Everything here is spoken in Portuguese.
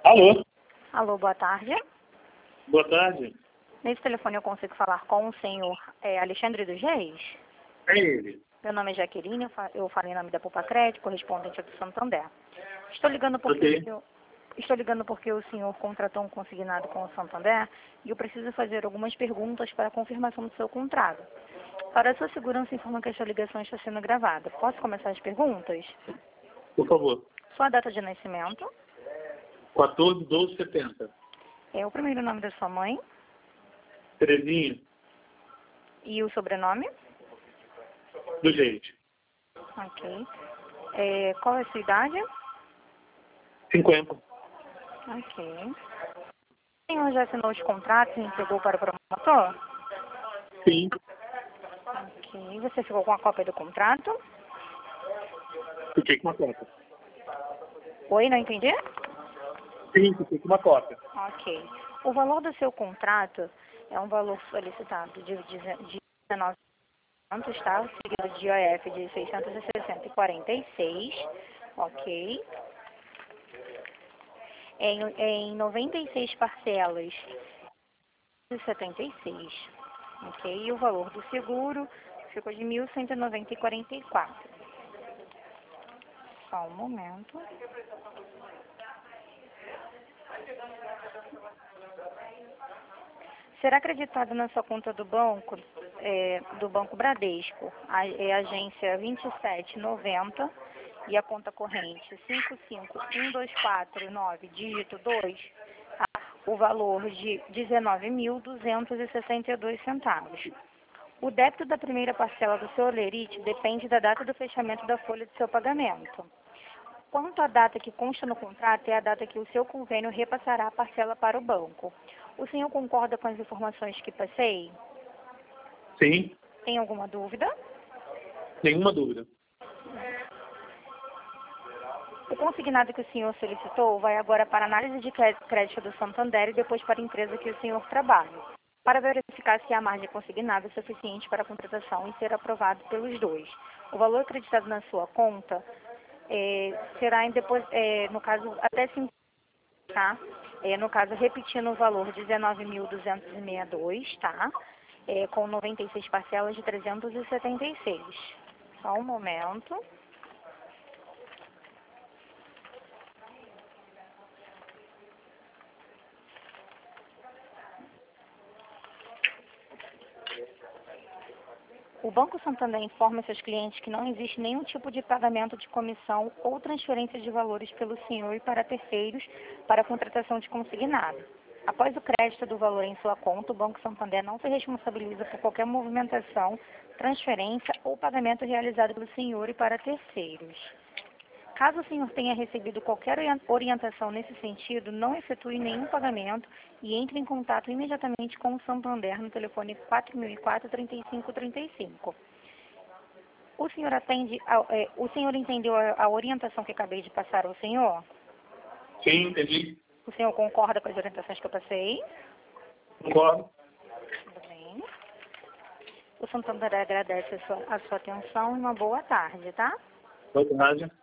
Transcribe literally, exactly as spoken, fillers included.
Alô? Alô, boa tarde. Boa tarde. Nesse telefone eu consigo falar com o senhor é, Alexandre dos Reis? É ele. Meu nome é Jaqueline, eu, fa eu falo em nome da Poupa Crédito, correspondente do Santander. Estou ligando porque Ok. o senhor, estou ligando porque o senhor contratou um consignado com o Santander e eu preciso fazer algumas perguntas para a confirmação do seu contrato. Para a sua segurança, informa que esta ligação está sendo gravada. Posso começar as perguntas? Por favor. Sua data de nascimento? quatorze, doze, setenta. É o primeiro nome da sua mãe? Terezinha, E o sobrenome? do jeito. Ok. É, qual é a sua idade? cinquenta. Ok. O senhor já assinou os contratos e entregou para o promotor? Sim. Ok. Você ficou com a cópia do contrato? Fiquei com uma cópia. Oi, não entendi? Sim, fiquei com uma cópia. Ok. O valor do seu contrato é um valor solicitado de dezenove mil, tá? Seguido de I O F de seiscentos e sessenta e quarenta e seis. Ok. Em, em noventa e seis parcelas de setenta e seis. Ok. E o valor do seguro ficou de mil cento e noventa e quarenta e quatro. Só um momento. Será acreditado na sua conta do banco, é, do Banco Bradesco, a, é a agência vinte e sete noventa e a conta corrente cinco cinco um dois quatro nove, dígito dois, tá? O valor de dezenove mil duzentos e sessenta e dois centavos. O débito da primeira parcela do seu holerite depende da data do fechamento da folha de seu pagamento. Quanto à data que consta no contrato, é a data que o seu convênio repassará a parcela para o banco. O senhor concorda com as informações que passei? Sim. Tem alguma dúvida? Nenhuma dúvida. O consignado que o senhor solicitou vai agora para a análise de crédito do Santander e depois para a empresa que o senhor trabalha, para verificar se a margem consignada é suficiente para a contratação e ser aprovado pelos dois. O valor acreditado na sua conta é, será, em depois, é, no caso, até cinco, tá? É, no caso, repetindo o valor, dezenove mil duzentos e sessenta e dois, tá? É, com noventa e seis parcelas de trezentos e setenta e seis. Só um momento. O Banco Santander informa seus clientes que não existe nenhum tipo de pagamento de comissão ou transferência de valores pelo senhor e para terceiros para a contratação de consignado. Após o crédito do valor em sua conta, o Banco Santander não se responsabiliza por qualquer movimentação, transferência ou pagamento realizado pelo senhor e para terceiros. Caso o senhor tenha recebido qualquer orientação nesse sentido, não efetue nenhum pagamento e entre em contato imediatamente com o Santander no telefone quatro mil e quatro, trinta e cinco, trinta e cinco. O senhor atende, a, é, o senhor entendeu a, a orientação que acabei de passar ao senhor? Sim, entendi. O senhor concorda com as orientações que eu passei? Concordo. Tudo bem. O Santander agradece a sua, a sua atenção e uma boa tarde, tá? Boa tarde.